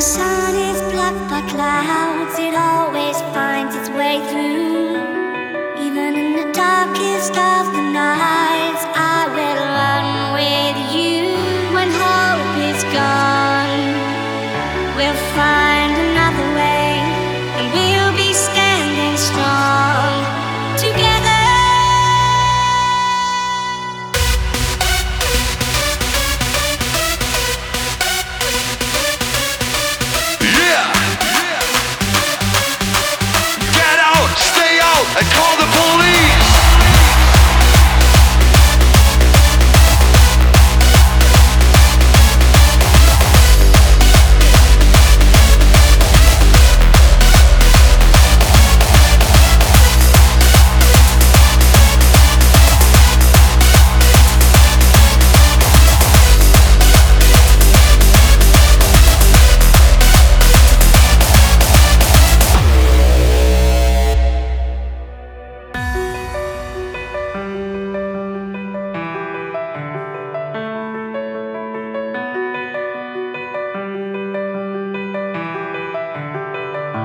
the sun is blocked by clouds, it always finds its way through. Even in the darkest of the nights, I will run with you. When hope is gone, we'll find another way, and we'll be standing strong together. And call the police!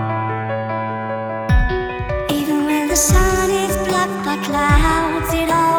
The sun is blocked by clouds, it all